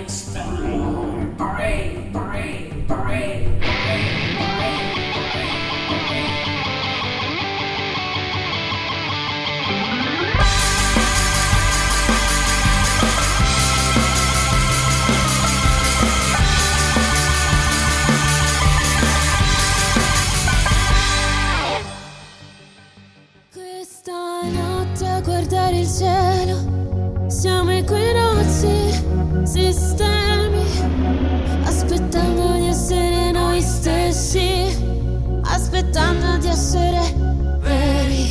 Guardare il cielo, siamo equinozi, sistemi, aspettando di essere noi stessi, aspettando di essere veri.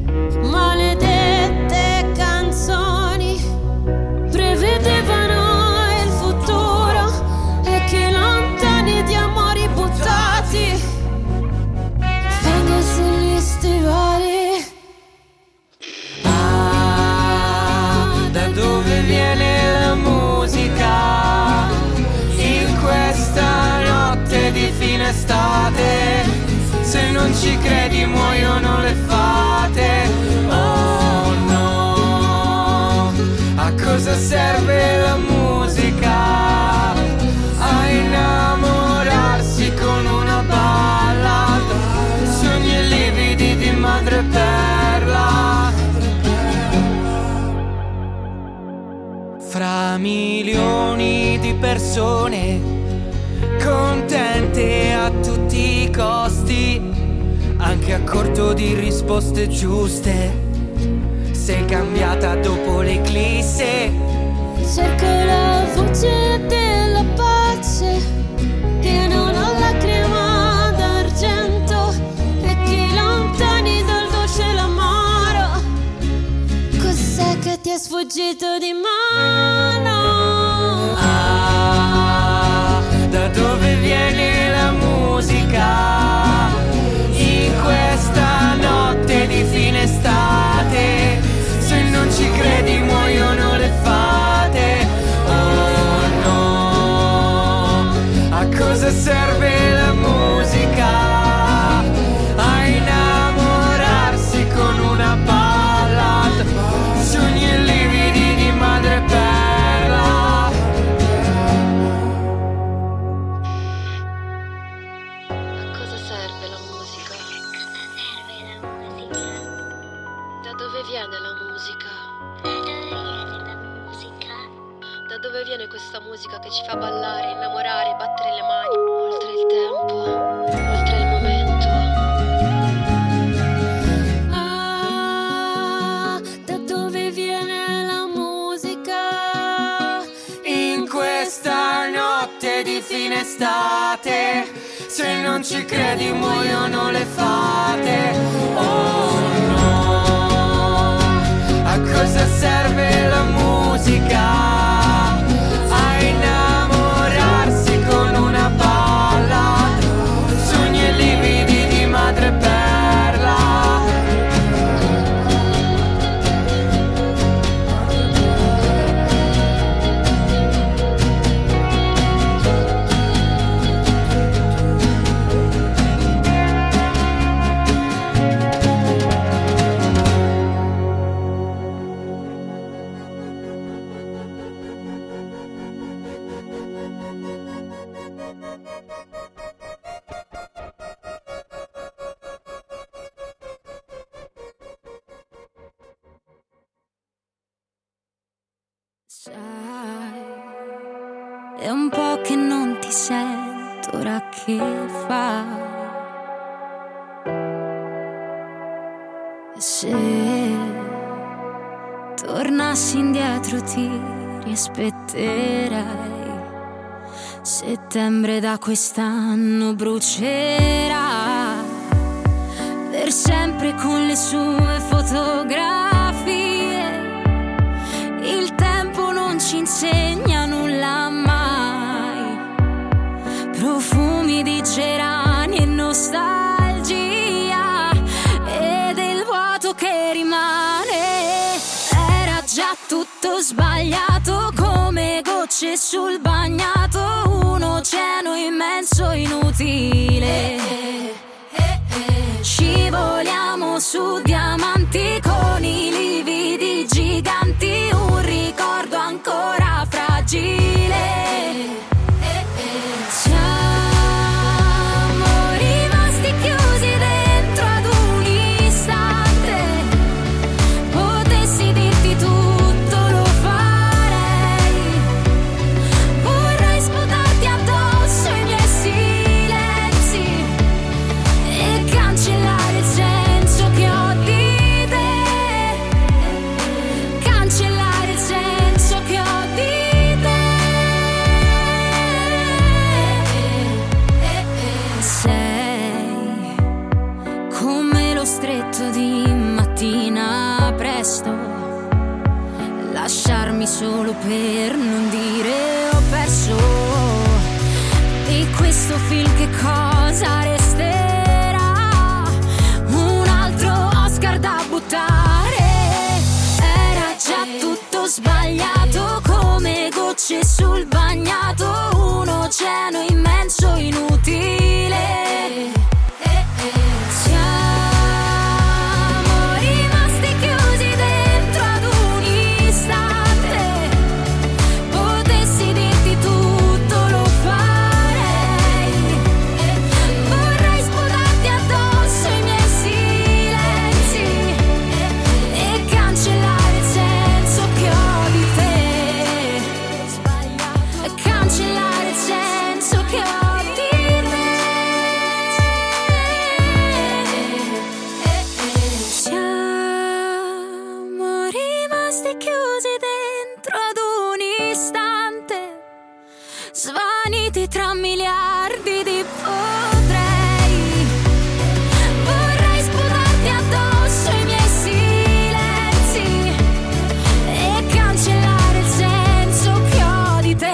Maledette canzoni prevedevano il futuro e che lontani di amori buttati vengo sugli stivali. Dove viene la musica in questa notte di fine estate? Se non ci credi muoiono le fate. Oh no, a cosa serve la musica? A innamorarsi con una ballad, sogni lividi di madreperla. Fra milioni di persone contente a tutti i costi, anche a corto di risposte giuste. Sei cambiata dopo l'eclisse. Cerco la voce della pace e non ho lacrima d'argento, e chi lontani dal dolce l'amaro. Cos'è che ti è sfuggito di mano? Da dove viene la musica in questa notte di fine estate? Se non ci credi muoiono le fate. Oh no, a cosa serve la musica? A innamorarsi con una ballad, sogni lividi di madreperla. A cosa serve la musica? Da dove viene la musica? Da dove viene questa musica che ci fa ballare, innamorare, battere le mani oltre il tempo, oltre il momento? Da dove viene la musica? In questa notte di fine estate, se non ci credi muoiono le fate. Oh no, a cosa serve la musica? A innamorarsi con una ballad, sogni lividi di madreperla. Sai, è un po' che non ti sento, ora che fai? Se tornassi indietro ti riaspetterai. Settembre da quest'anno brucerà per sempre con le sue fotografie. Il tempo non ci insegna nulla mai, profumi di gerani e nostalgia, e del vuoto che rimane. Era già tutto sbagliato come gocce sul bagnato, un oceano immenso inutile. Scivoliamo su diamanti con i lividi giganti, un ricordo ancora fragile. solo per non dire ho perso. Di questo film che cosa resterà? Un altro Oscar da buttare. Era già tutto sbagliato come gocce sul bagnato, un oceano immenso inutile. Siamo rimasti chiusi dentro ad un istante. Potessi dirti tutto lo farei. Vorrei sputarti addosso i miei silenzi e cancellare il senso che ho di te. Cancellare il senso che ho di te. Siamo rimasti chiusi dentro ad un istante, svaniti tra miliardi di potrei. Vorrei sputarti addosso i miei silenzi e cancellare il senso che ho di te.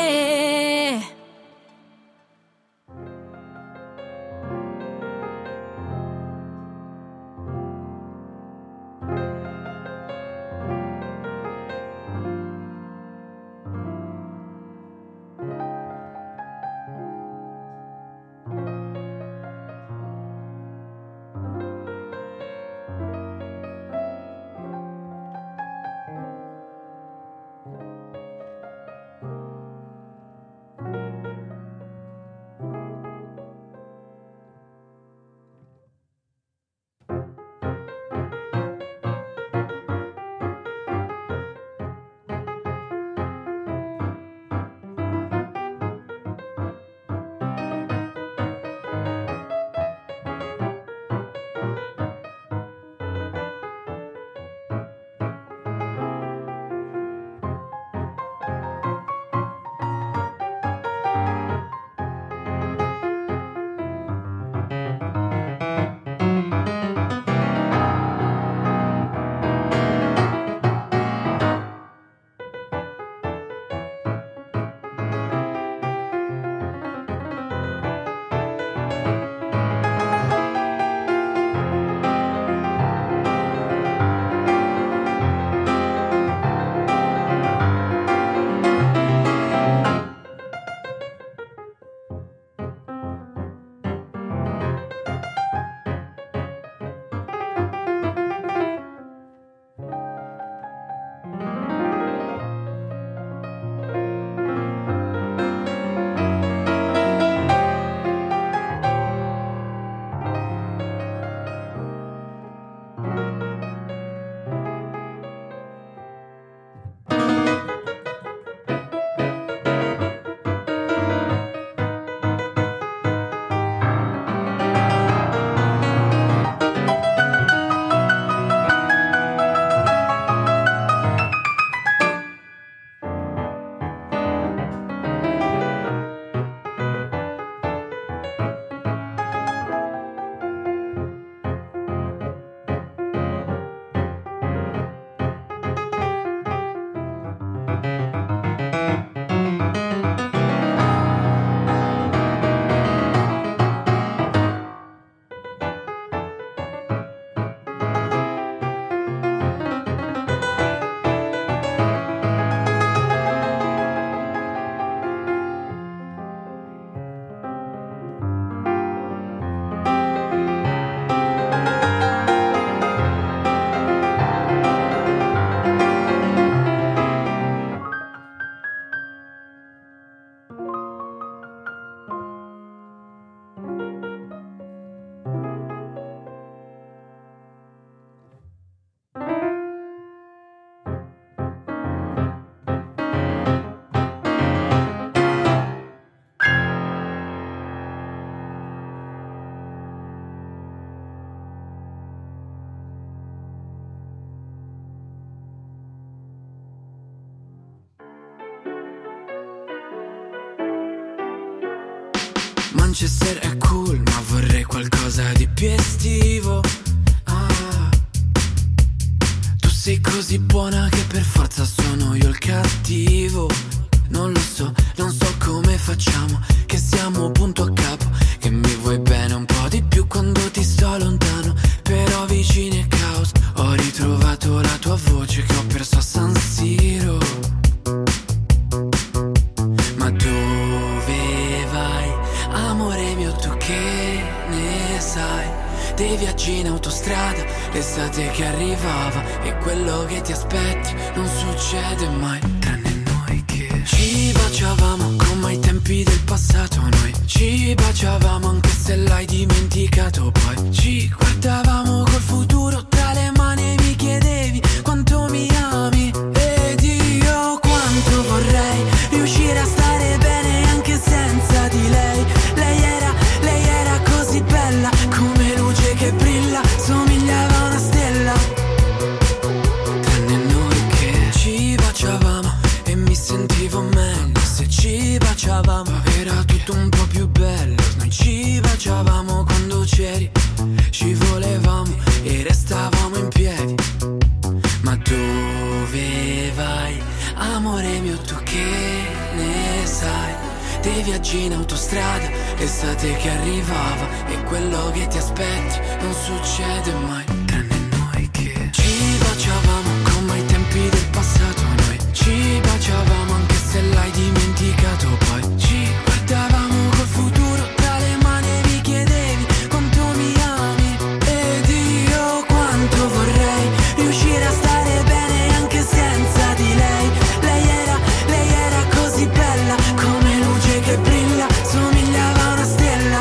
Manchester è cool, ma vorrei qualcosa di più estivo. Ah, tu sei così buona che per forza sono io il cattivo. Non lo so, non so come facciamo, che siamo punto a capo, che mi vuoi bene un po' di più quando ti sto lontano, però vicino è caos. Ho ritrovato la tua voce che ho perso a San Siro. Ma dove vai, amore mio, tu che ne sai? Dei viaggi in autostrada, l'estate che arrivava e quello che ti aspetti non succede mai, tranne noi che ci baciavamo come ai tempi del passato. Noi ci baciavamo anche se l'hai dimenticato. Poi ci guardavamo col futuro tra le mani e mi chiedevi quanto mi ami. Ed io quanto vorrei riuscire a stare bene anche senza di lei. Lei era così bella come luce che brilla, somigliava a una stella. Tranne noi che ci baciavamo e mi sentivo meglio. Se ci baciavamo era tutto un po' più bello. Noi ci baciavamo quando c'eri, ci volevamo e restavamo in piedi. Ma dove vai, amore mio, tu che ne sai? Dei viaggi in autostrada, l'estate che arrivava e quello che ti aspetti non succede mai, tranne noi che ci baciavamo come ai tempi del passato. Noi ci baciavamo anche se l'hai dimenticato. Poi ci guardavamo col futuro tra le mani e mi chiedevi quanto mi ami. Ed io quanto vorrei riuscire a stare bene anche senza di lei. Lei era così bella come luce che brilla, somigliava a una stella.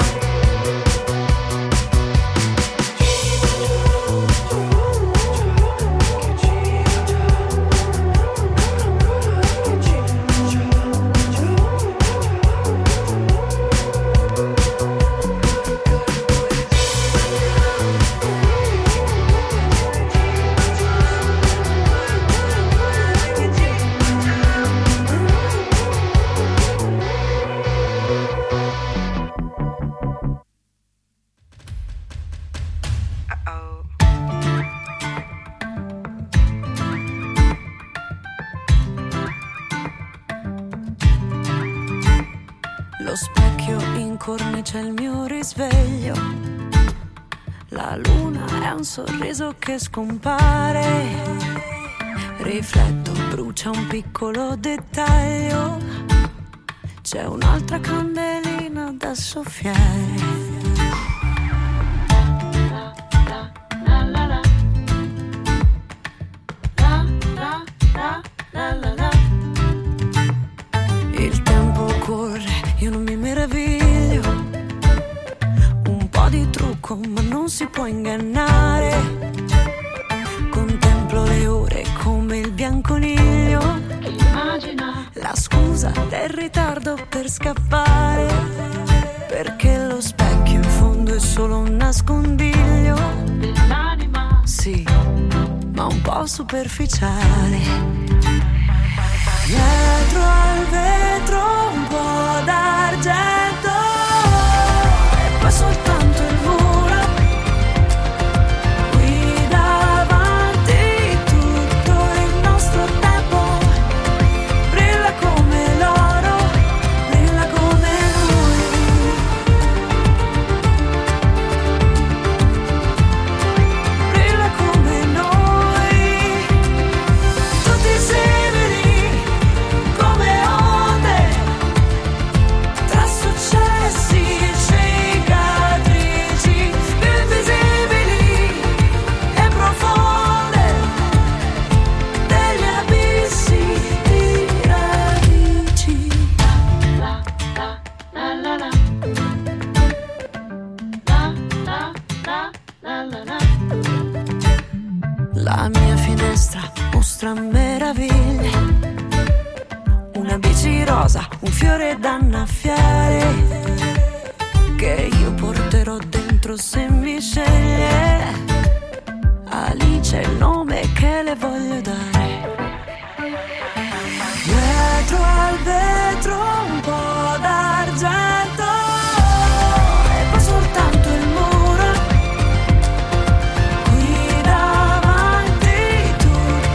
Lo specchio incornicia il mio risveglio. La luna è un sorriso che scompare. Rifletto, brucia un piccolo dettaglio. C'è un'altra candelina da soffiare. Il tempo corre, io non mi meraviglio. Un po' di trucco ma non si può ingannare. Contemplo le ore come il bianconiglio. Immagina la scusa del ritardo per scappare. Perché lo specchio in fondo è solo un nascondiglio dell'anima. Sì, ma un po' superficiale. Dietro al vetro un po' d'argento e poi soltanto il muro. Qui davanti tutto il nostro tempo brilla come l'oro, brilla come lui. Brilla come noi, tutti simili come onde, tra successi e cicatrici, più invisibili e profonde degli abissi di radici. La la la la la la la la. La mia finestra mostra meraviglie. Una bici rosa, un fiore da annaffiare, che io porterò dentro se mi sceglie. Alice è il nome che le voglio dare. Dietro al vetro un po' d'argento e poi soltanto il muro. Qui davanti tutto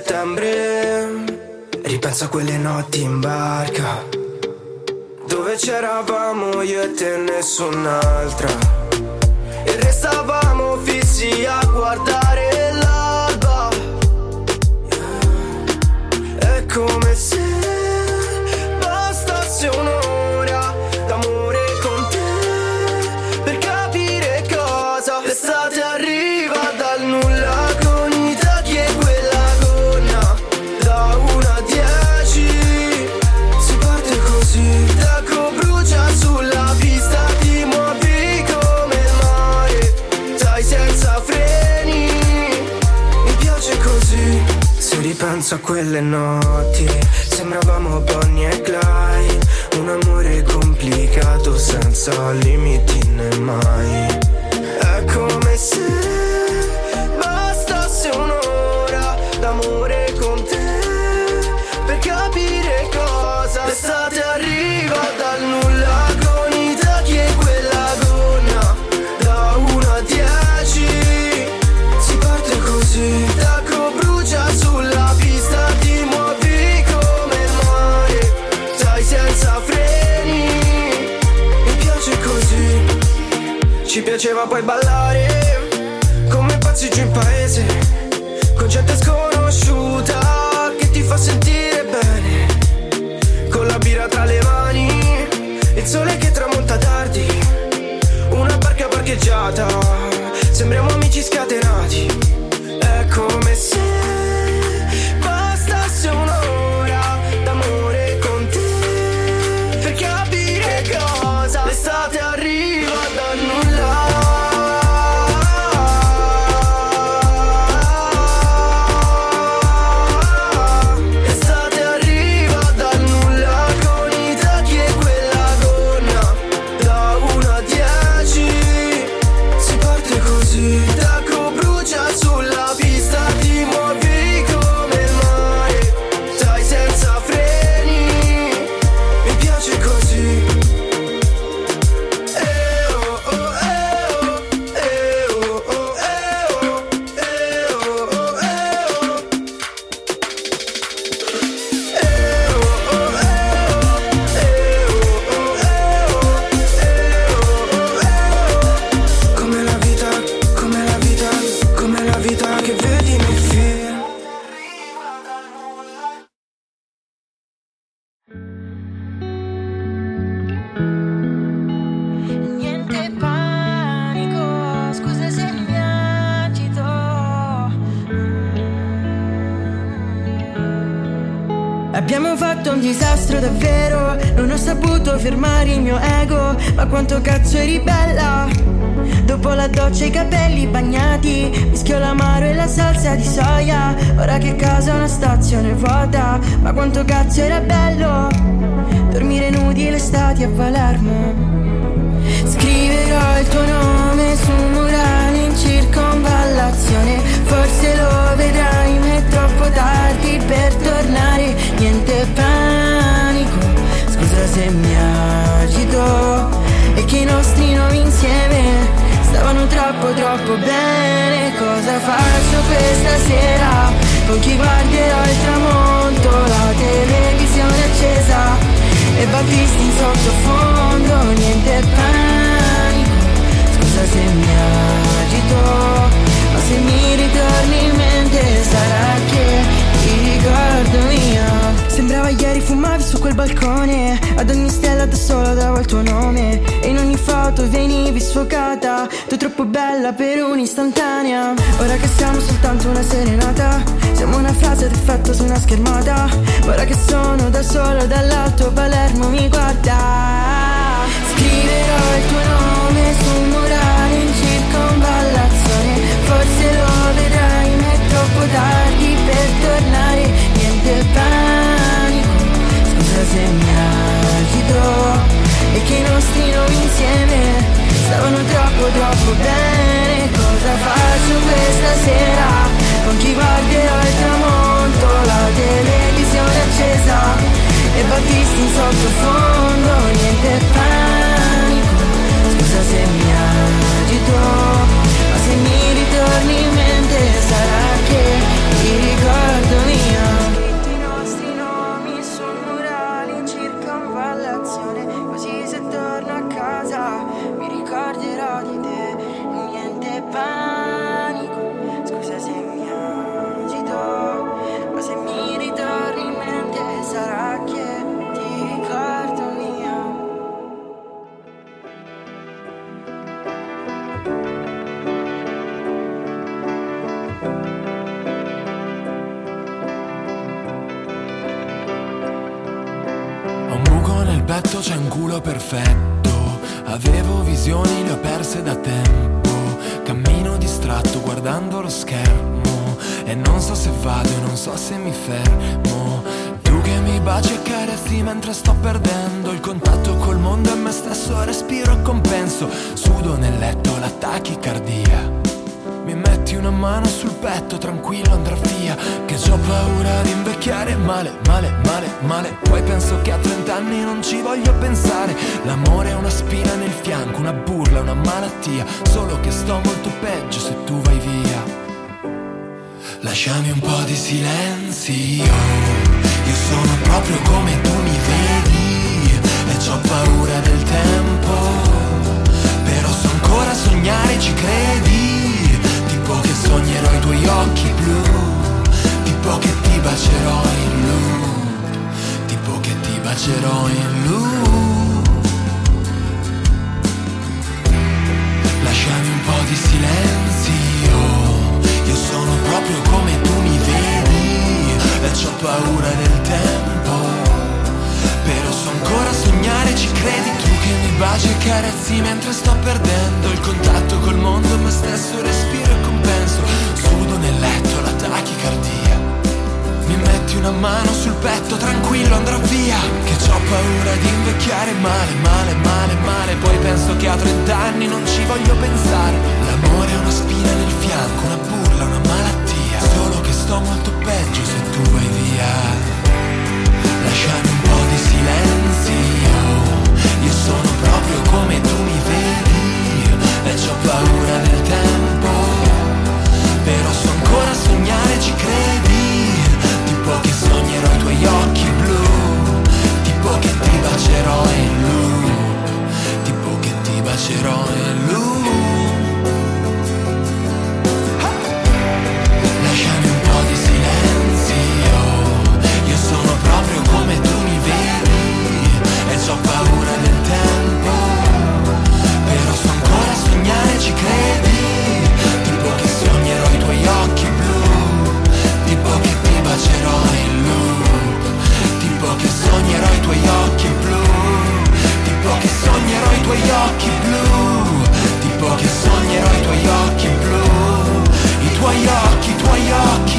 settembre, ripenso a quelle notti in barca, dove c'eravamo io e te e nessun'altra, e restavamo fissi a guardare l'alba. È come se bastasse un'ora d'amore con te per capire cosa l'estate arriva dal nulla, con i tacchi e quella gonna da 1 a 10 si parte così. Il tacco brucia sulla pista, ti muovi come il mare, sai, senza freni, mi piace così. Se ripenso a quelle notti, sembravamo Bonnie e Clyde, un amore complicato senza limiti né mai. È come se bastasse un'ora d'amore con te per capire cosa l'estate arriva dal nulla, con i tacchi e quella gonna da 1 a 10 si parte così. Il tacco brucia sulla pista, ti muovi come il mare, sai, senza freni, mi piace così. Ci piaceva poi ballare come pazzi giù in paese, con gente sconosciuta che ti fa sentire bene, con la birra tra le mani, il sole che tramonta tardi, una barca parcheggiata, sembriamo amici scatenati. È come se bastasse un'ora d'amore con te per capire cosa l'estate arriva dal nulla. L'estate arriva dal nulla, con i tacchi e quella gonna da 1 a 10 si parte così. Il tacco brucia sulla pista, ti muovi come il mare, sai, senza freni, mi piace così. Oh oh oh, oh oh oh, oh oh oh. Come la vita, come la vita, come la vita che vedi nel film. Niente panico, scusa se mi agito. Abbiamo fatto un disastro davvero, non ho saputo fermare il mio ego, ma quanto cazzo eri bella. Dopo la doccia e i capelli bagnati, mischio l'amaro e la salsa di soia. Ora che casa è una stazione vuota, ma quanto cazzo era bello dormire nudi l'estate a Palermo. Scriverò il tuo nome su un murale in circonvallazione, forse lo vedrai ma è troppo tardi per tornare. Niente panico, scusa se mi agito, e che i nostri nomi insieme stavano troppo bene. Cosa faccio questa sera? Con chi guarderò il tramonto, la televisione accesa e Battisti in sottofondo. Niente panico, scusa se mi agito, ma se mi ritorni in mente sarà che ti ricordo mia. Sembrava ieri fumavi su quel balcone, ad ogni stella da sola davo il tuo nome, e in ogni foto venivi sfocata, tu troppo bella per un'istantanea. Ora che siamo soltanto una serenata, siamo una frase d'effetto su una schermata. Ora che sono da sola dall'alto Palermo mi guarda. Scriverò il tuo nome su un murale in circonvallazione, forse lo vedrai ma è troppo tardi per tornare. Niente panico, scusa se mi agito, e che i nostri nomi insieme stavano troppo bene. Cosa faccio questa sera? Con chi guarderò il tramonto, la televisione accesa e Battisti in sottofondo. Niente panico, scusa se mi agito, ma se mi ritorni in mente sarà che ti ricordo mia. un buco nel petto, c'è un culo perfetto. Avevo visioni, le ho perse da tempo. Cammino distratto guardando lo schermo e non so se vado e non so se mi fermo. Tu che mi baci e carezzi mentre sto perdendo il contatto col mondo e me stesso, respiro e compenso. Sudo nel letto, la tachicardia. Mi metti una mano sul petto, tranquillo andrà via, che c'ho paura di invecchiare male, male, male, male. Poi penso che a 30 anni non ci voglio pensare. L'amore è una spina nel fianco, una burla, una malattia. Solo che sto molto peggio se tu vai via. Lasciami un po' di silenzio. Io sono proprio come tu mi vedi e c'ho paura del tempo. Però so ancora sognare, ci credi? Tipo che sognerò i tuoi occhi blu, tipo che ti bacerò in loop, tipo che ti bacerò in loop. Lasciami un po' di silenzio. Io sono proprio come tu mi vedi e c'ho paura del tempo. Però so ancora sognare, ci credi? Tu che mi baci e carezzi mentre sto perdendo il contatto col mondo, me stesso, respiro e compenso. Sudo nel letto, la tachicardia. Mi metti una mano sul petto, tranquillo andrà via, che c'ho paura di invecchiare male, male, male, male. Poi penso che a 30 anni non ci voglio pensare. L'amore è una spina nel fianco, una burla, una malattia. Solo che sto molto peggio se tu vai via. Lasciami un po' di silenzio. Io sono proprio come tu mi vedi e c'ho paura del tempo. Però so ancora sognare, ci credi? Tipo che sognerò i tuoi occhi blu, tipo che ti bacerò in loop, tipo che ti bacerò in loop. Lasciami un po' di silenzio. Io sono proprio come tu mi vedi e c'ho paura del tempo. Però so ancora sognare, ci credi? Tipo che sognerò i tuoi occhi blu, tipo che ti bacerò in loop, tipo che sognerò i tuoi occhi blu, tipo che sognerò i tuoi occhi blu, tipo che sognerò i tuoi occhi blu, i tuoi occhi, i tuoi occhi.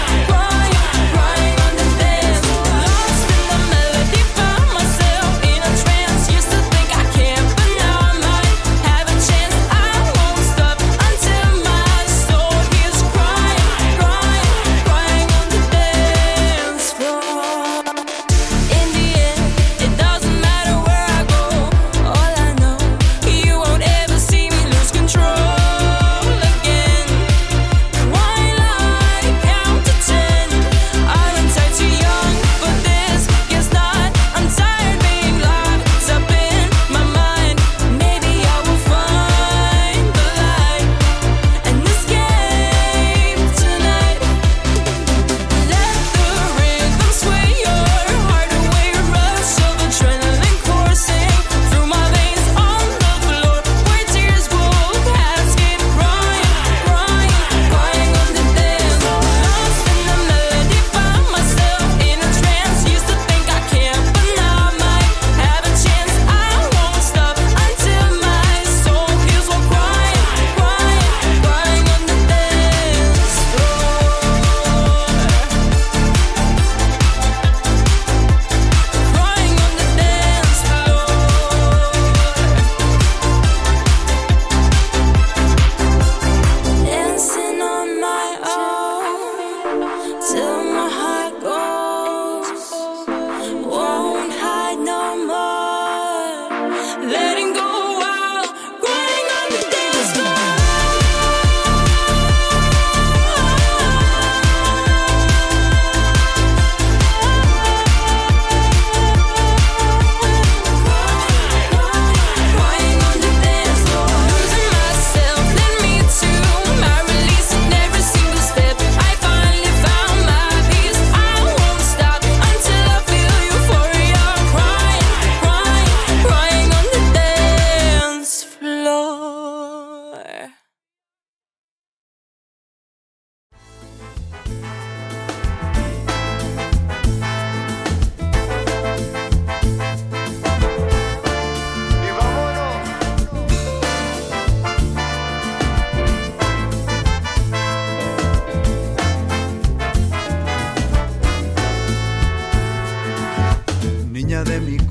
In a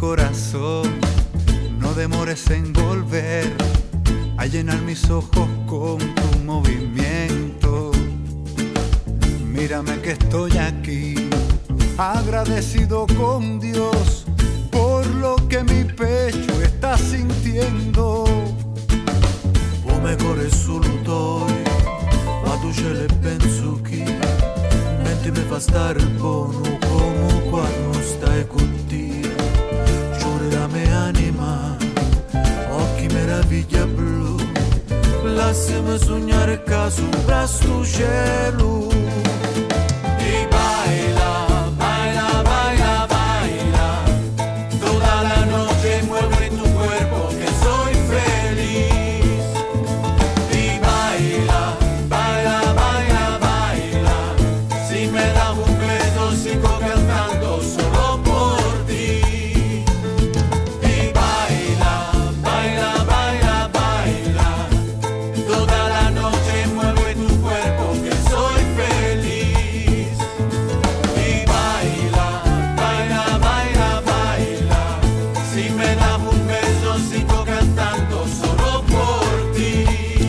corazón, no demores en volver a llenar mis ojos con tu movimiento. Mírame que estoy aquí, agradecido con Dios por lo que mi pecho está sintiendo. Come corre solo toi, ma tu ce le penso chi, mentre mi fa stare buono come quando stai con Dio. Giuro la mia anima, occhi meraviglia blu, lasciami sognare che sopra sto cielo. E baila, baila, baila, baila, toda la noche mueve tu cuerpo que soy feliz. Y baila, baila, baila, baila, si me das un beso sigo cantando solo por ti. Y baila, baila, baila, baila, toda la noche mueve tu cuerpo que soy feliz. Y baila, baila, baila, baila, si me das un beso sigo cantando solo por ti.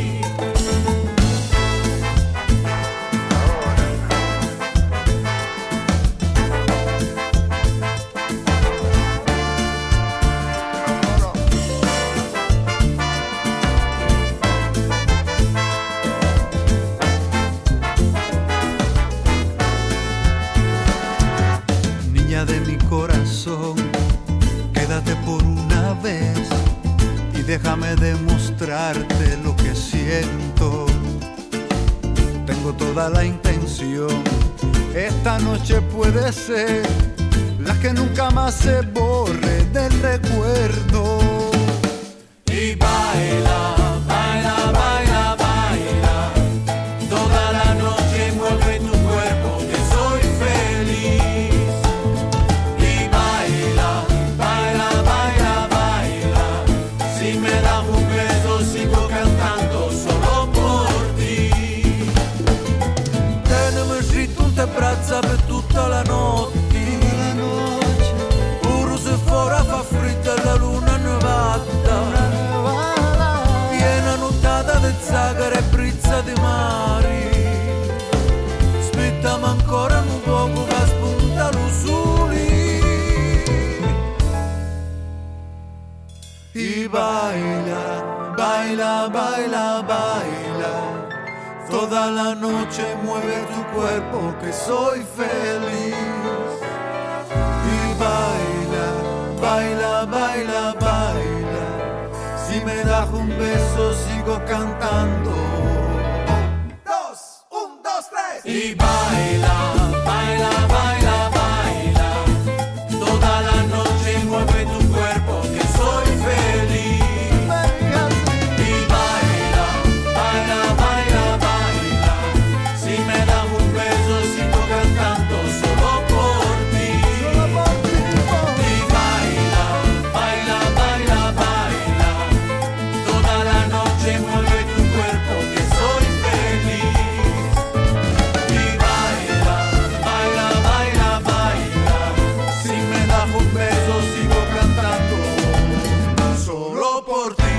Niña de mi corazón, quédate por una vez y déjame demostrarte lo que siento. Tengo toda la intención, esta noche puede ser la que nunca más se borre del recuerdo. Y baila, baila, baila, baila, toda la noche mueve tu cuerpo que soy feliz. Y baila, baila, baila, baila, si me das un beso sigo cantando solo por ti. Tenemi scritto un te braccia per tutta la notte, pure se fuori fa freddo e la luna nevata, piena nottata di zagara e brizza di mari. Aspettami ancora un poco che spunta lo sole. Y baila, baila, baila, baila, toda la noche mueve tu cuerpo que soy feliz. Y baila, baila, baila, baila, si me das un beso sigo cantando. Un, dos, tres. Y baila, baila, baila, baila, toda la noche mueve tu cuerpo que soy feliz. Y baila, baila, baila, baila, si me das un beso sigo cantando solo por ti. Y baila, baila, baila, baila, toda la noche mueve tu cuerpo que soy feliz. Y baila, baila, baila, baila, si me das un beso sigo cantando solo por ti.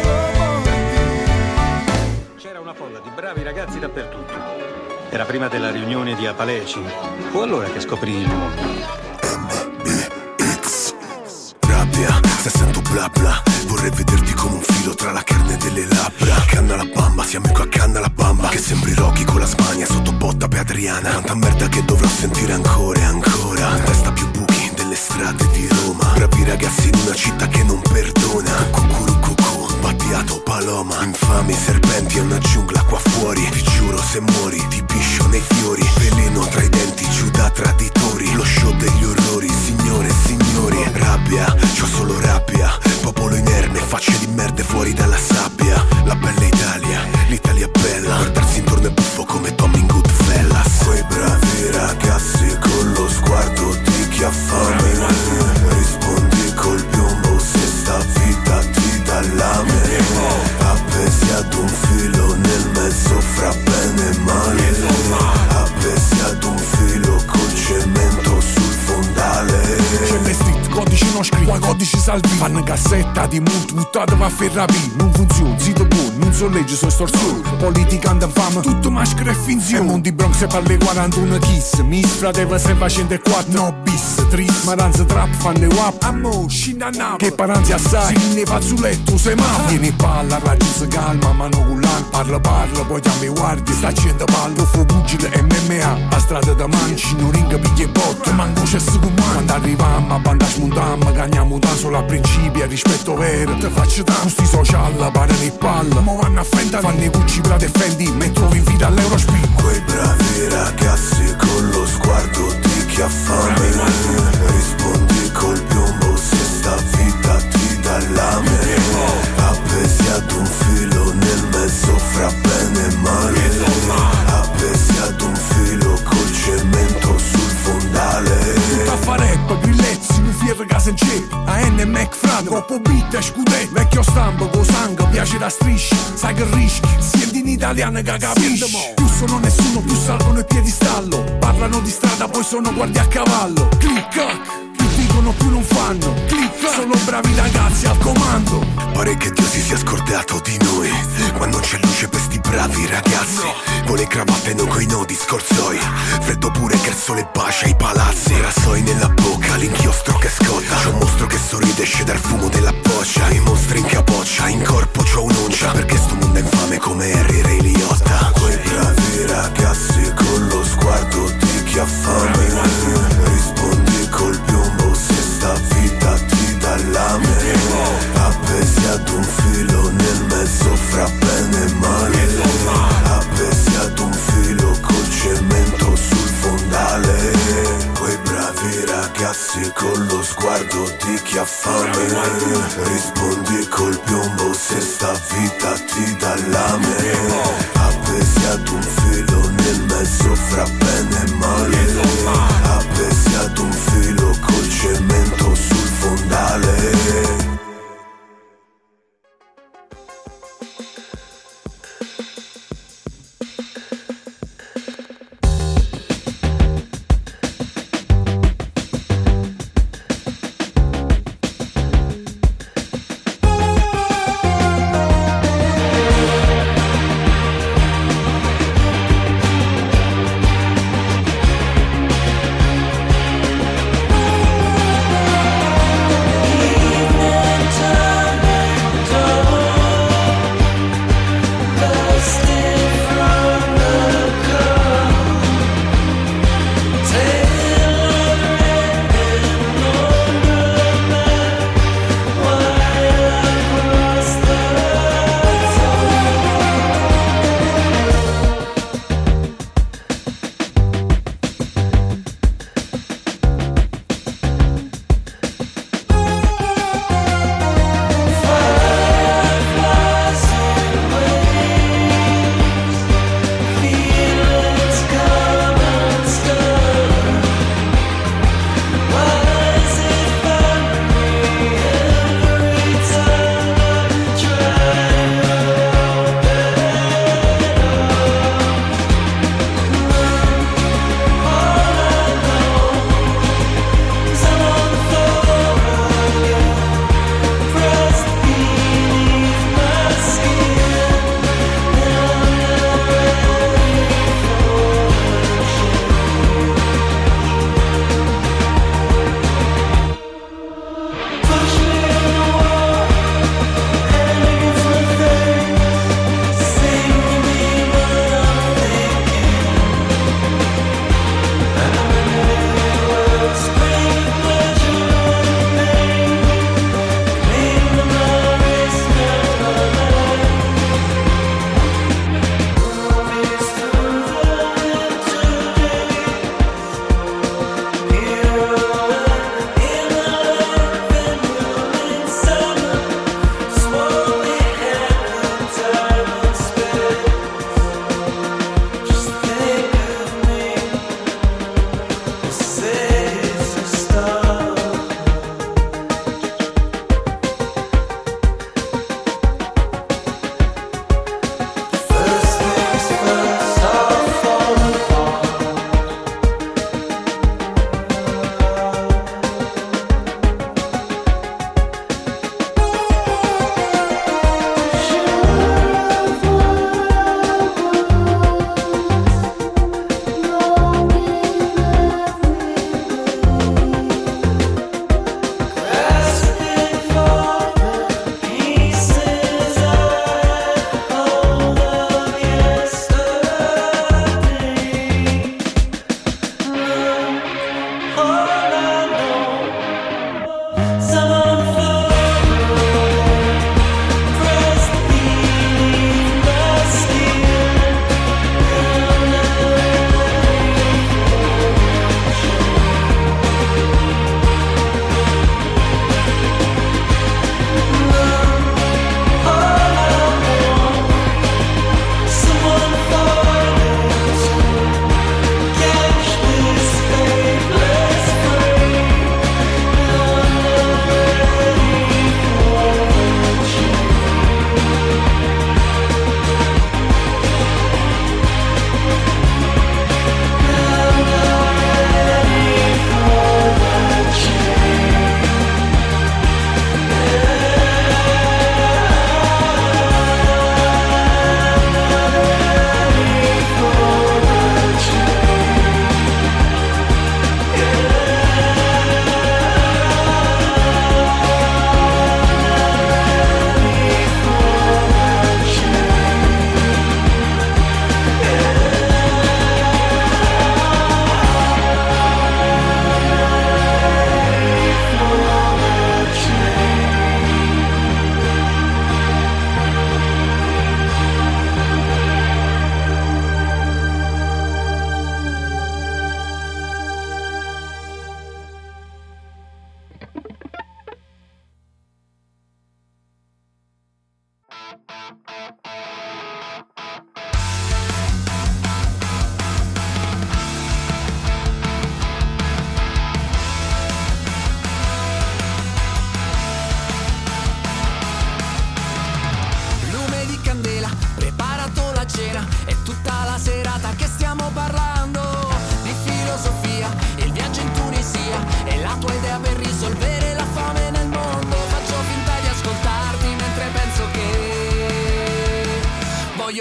C'era una folla di bravi ragazzi dappertutto. Era prima della riunione di Apaleci. Fu allora che scoprì il mondo. Rabbia, se sento bla bla, vorrei vederti come un filo tra la carne delle labbra. Canna la bamba, siamo qua a canna la bamba, che sembri Rocky con la Spagna sotto botta per Adriana. Tanta merda che dovrò sentire ancora e ancora. Testa più buchi delle strade di Roma. Bravi ragazzi in una città che non perdona. Cucurucucu, battiato paloma. Infami serpenti, è una giungla qua fuori. Ti giuro se muori ti piscio nei fiori. Veleno tra i denti, giù da traditori. Lo show degli orrori, signore e signori. Rabbia, c'ho solo rabbia. Popolo inerme, facce di merda fuori dalla sabbia. La bella Italia, l'Italia bella. Guardarsi intorno è buffo come Tommy in Goodfellas. Quei bravi ragazzi con lo sguardo di chi ha fame. Rispondi col piombo se sta vita ti dà lame. Appesi ad un filo nel mezzo fra bene e male. Appesi ad un filo col cemento sul fondale. C'è le street, codici non scritti, qua codici 11 salvi. Fanno cassetta di multi, buttata va a ferrapi. Non funziona, zitto buono, non so legge, so estorsione. Politica anda fama, tutto maschera e finzione. E Monti Bronx e parle 41 kiss. Miss frateva se facendo 4 no bis. Tris, maranza trap, fanno wap. Ammo, scinda a che paranzi assai. Si ne fazzoletto, se ma vieni palla, raggio si calma, mano con l'an. Parla, poi chiami guardi. Sta accendo pallo, fu pugile MMA. A strada da manci, non ringa piglie botte. Manco c'è su con mano. Quando arriviamo a banda smontammo, cagniamo da solo a principi e rispetto vero. Te faccio tanto, sti social, parano e palla. Mo vanno a fenda, fanno i cucci per defendi. Me trovi in fila all'Eurospin. Quei bravi ragazzi con lo sguardo di chi ha fame. Rispondi col piombo se sta vita ti dà lame. Appesi ad un filo nel mezzo fra bene e male. Appesi ad un filo col cemento sul fondale. Tutta fa rap, grillezzi, un fierro casa in ceppi. AN e McFrad, troppo beat e scudetti. Vecchio stampo, con sangue, piace da striscia. Sai che rischi, senti in italiano che capisci. Più sono nessuno, più salgono i piedistallo. Parlano di strada, poi sono guardie a cavallo. Click, più dicono più non fanno. Click, sono bravi ragazzi al comando. Pare che Dio si sia scordato di noi. Quando c'è luce per sti bravi ragazzi. Vuole cravatte non coi nodi scorzoi. Freddo pure che il sole bacia i palazzi. Rasoi nella bocca, l'inchiostro che scotta. C'è un mostro che sorride, esce dal fumo della boccia. I mostri in capoccia, in corpo c'ho un'uncia. Perché sto mondo è infame come Harry Ray Liotta. Quei bravi ragazzi con lo sguardo di chi ha fame. Rispondi col piombo se sta vita ti dà lame. Appesi ad un filo nel mezzo fra bene e male. Appesi ad un filo col cemento sul fondale. Quei bravi ragazzi con lo sguardo di chi ha fame. Rispondi col piombo se sta vita ti dà lame. Appesi ad un filo nel mezzo fra bene e male. Appesi ad un filo col cemento sul fondale.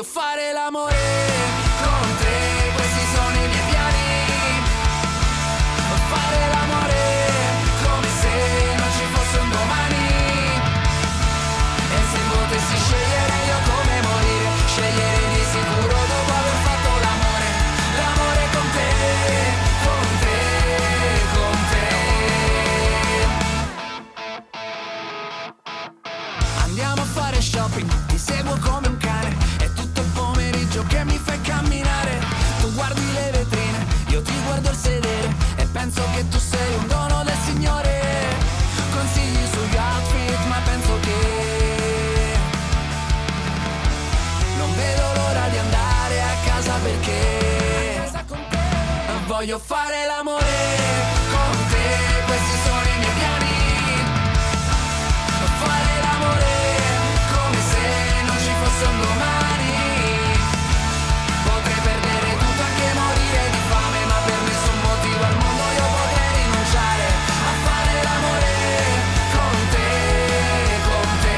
Voglio fare l'amore con te, questi sono i miei piani. Fare l'amore come se non ci fosse un domani. E se potessi scegliere io come morire, scegliere di sicuro dopo aver fatto l'amore. L'amore con te, con te, con te. Andiamo a fare shopping, ti seguo come un cane. È tutto il pomeriggio che mi fai camminare. Tu guardi le vetrine, io ti guardo il sedere. E penso che tu sei un dono del Signore. Consigli sugli outfit, ma penso che non vedo l'ora di andare a casa perché voglio fare l'amore con te, questi sono i miei piani. Fare l'amore come se non ci fosse un domani. Potrei perdere tutto, anche morire di fame, ma per nessun motivo al mondo io potrei rinunciare a fare l'amore con te, con te.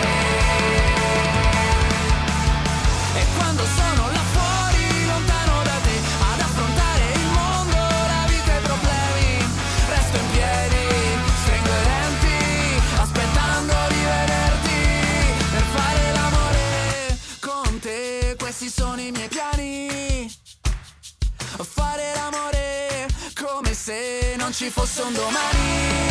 E quando sono là fuori, lontano da te, ad affrontare il mondo, la vita e i problemi, resto in piedi, stringo i denti, aspettando di vederti per fare l'amore con te. Questi sono i miei piani. Fare l'amore come se non ci fosse un domani.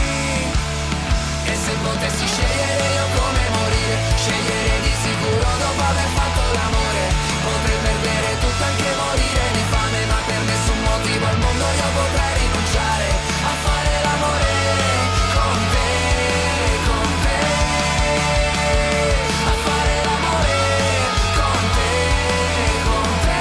E se potessi scegliere io come morire, scegliere di sicuro dopo aver fatto l'amore. Potrei perdere tutto, anche morire di fame, ma per nessun motivo al mondo io potrei rinunciare a fare l'amore con te, con te. A fare l'amore con te, con te.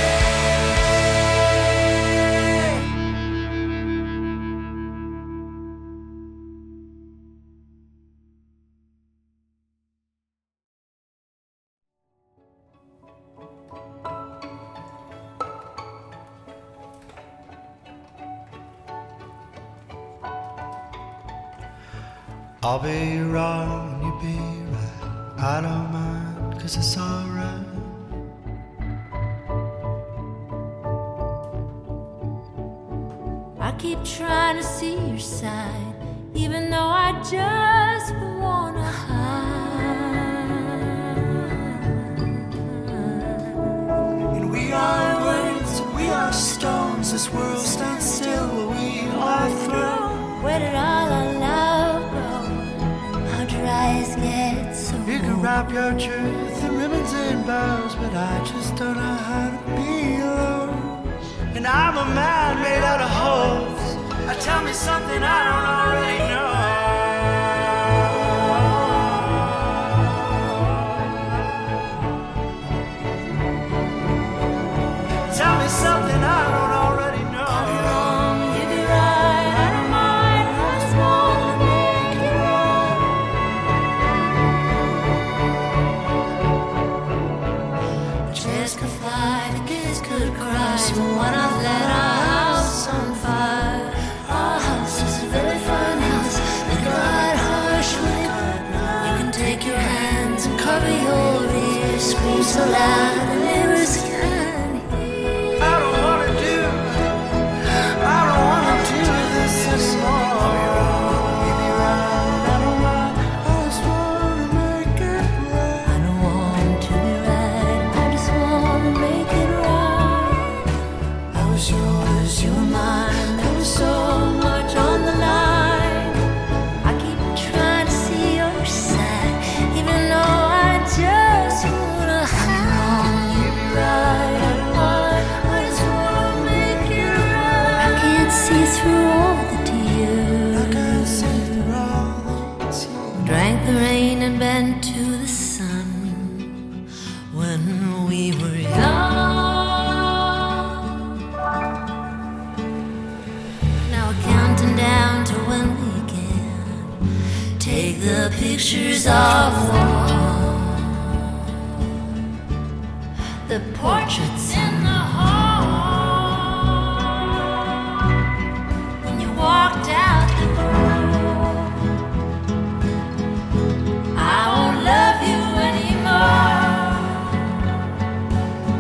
I'll be wrong, you be right. I don't mind, 'cause it's alright. I keep trying to see your side, even though I just wanna hide. And we are words, we are stones. This world stands still while we are thrown. Where did all our love go? How dry is get so You can wrap your truth in ribbons and bows, but I just don't know how to be alone. And I'm a man made out of holes. Tell me something I don't already know. Tell me something I don't already know. I'll be wrong, you be right, I don't mind, I just wanna make it right. The chairs could fly, the kids could cry, so why not let our house on fire? Our house is a very fine house, it got harsh when it you can take your hands and cover your ears, scream so loud the neighbors can. I don't wanna do this anymore. You be right, I don't mind, I just wanna make it right. I don't want to be right, I just wanna make it right. I was yours, you were mine, there was so much on the line. I keep trying to see your side, even though I just wanna hide. You be right, I don't mind, I just wanna make it right. I can't see through all the tears. I can't see through all the tears. Drank the rain and bent to the sun when we were young. Now we're counting down to when we can take the pictures off the wall, the portraits in the hall. When you walked out the door, I won't love you anymore.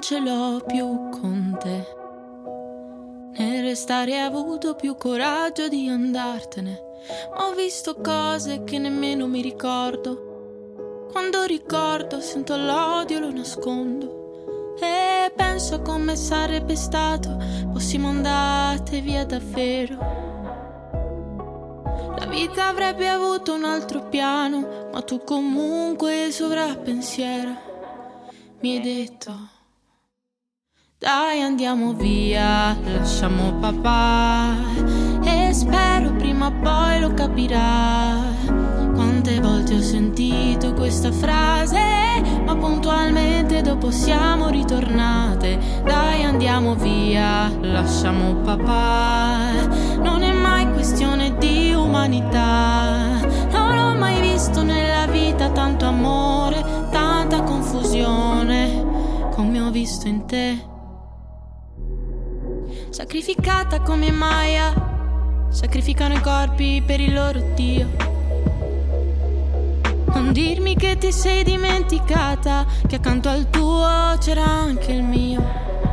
non ce l'ho più con te. Nel restare hai avuto più coraggio di andartene. Ho visto cose che nemmeno mi ricordo. Quando ricordo sento l'odio, lo nascondo. E penso a come sarebbe stato fossimo andate via davvero. La vita avrebbe avuto un altro piano, ma tu comunque sovrappensiero mi hai detto: dai andiamo via, lasciamo papà. E spero prima o poi lo capirà. Quante volte ho sentito questa frase, ma puntualmente dopo siamo ritornate. Dai andiamo via, lasciamo papà. Non è mai questione di umanità. Non ho mai visto nella vita tanto amore, tanta confusione come ho visto in te. Sacrificata come Maya, sacrificano i corpi per il loro Dio. Non dirmi che ti sei dimenticata che accanto al tuo c'era anche il mio.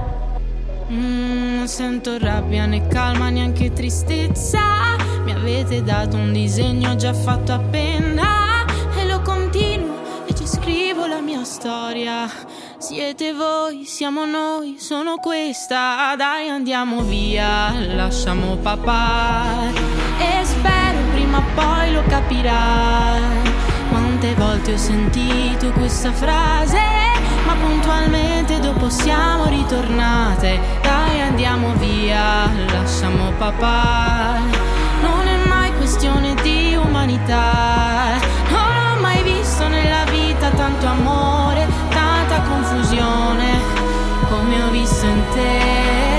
Non sento rabbia né calma, neanche tristezza. Mi avete dato un disegno già fatto a penna e lo continuo e ci scrivo la mia storia. Siete voi, siamo noi, sono questa. Dai andiamo via, lasciamo papà. E spero prima o poi lo capirà. Quante volte ho sentito questa frase, ma puntualmente dopo siamo ritornate. Dai andiamo via, lasciamo papà. Non è mai questione di umanità. Non ho mai visto nella vita tanto amore, tanta confusione come ho visto in te.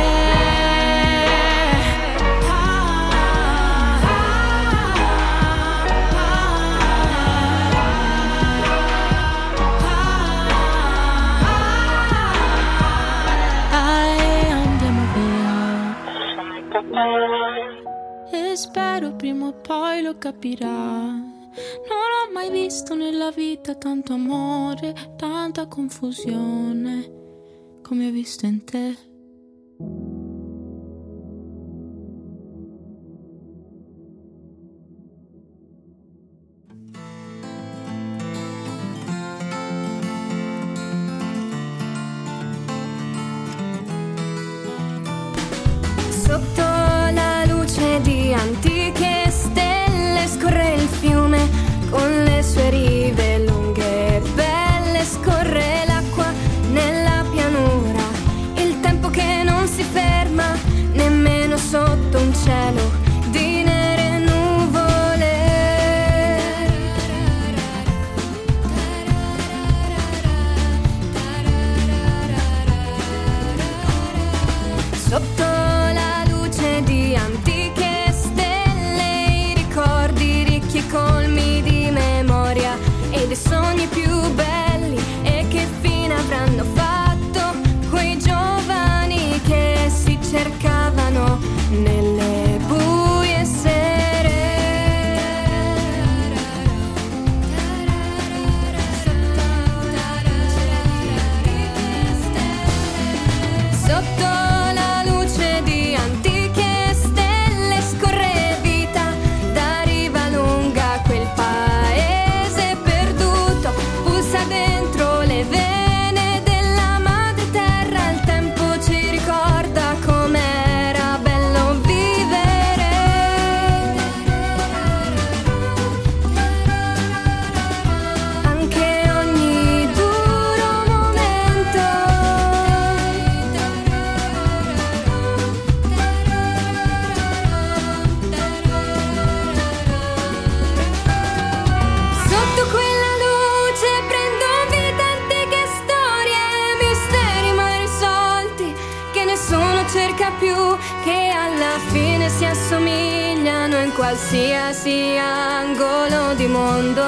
E spero prima o poi lo capirà. Non ho mai visto nella vita tanto amore, tanta confusione come ho visto in te. Sotto la luce di antiche stelle scorre il fiume con le sue rive lunghe e belle. Scorre l'acqua nella pianura, il tempo che non si ferma nemmeno sotto un cielo di nere nuvole. Sotto di antiche stelle, i ricordi ricchi e colmi di memoria e dei sogni più belli. E che fine avranno fatto quei giovani che si cercavano nelle buie sere? Sotto la luce di antiche stelle scorre vita da riva lunga, quel paese perduto pulsa dentro le vene della madre terra. Il tempo ci ricorda com'era bello vivere. Anche ogni duro momento. Sotto quella luce prendo vita antiche storie, misteri mai risolti che nessuno cerca più, che alla fine si assomigliano in qualsiasi angolo di mondo.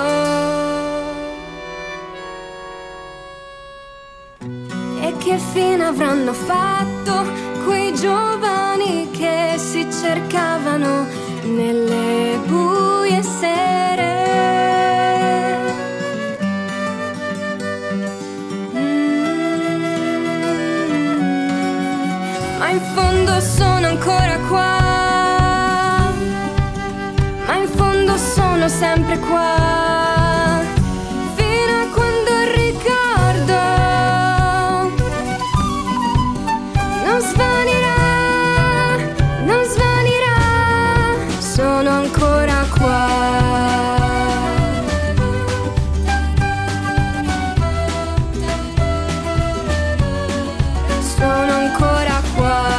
E che fine avranno fatto quei giovani che si cercavano nelle buie sere? sempre qua, fino a quando il ricordo non svanirà, non svanirà, sono ancora qua. Sono ancora qua.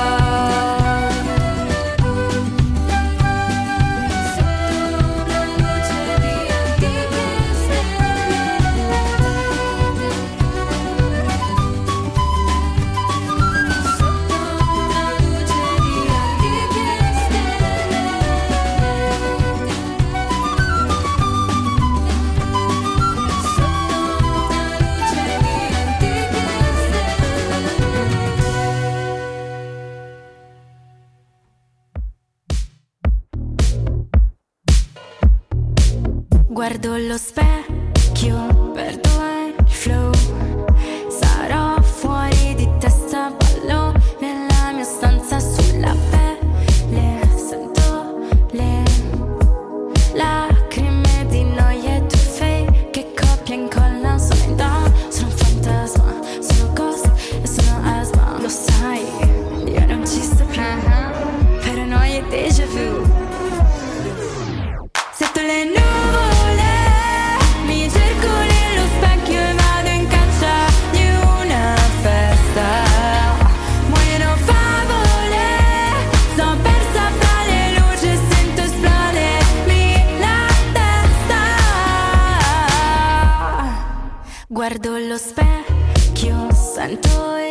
Guardo lo specchio, perdo il flow, sarò fuori di testa, ballo nella mia stanza sulla pelle, sento le lacrime di noia e tuffe che coppia incollano, sono in down, sono un fantasma, sono ghost e sono asma, lo sai, io non ci sto più, paranoia e déjà vu, sotto le nuvole. Guardo lo specchio, sento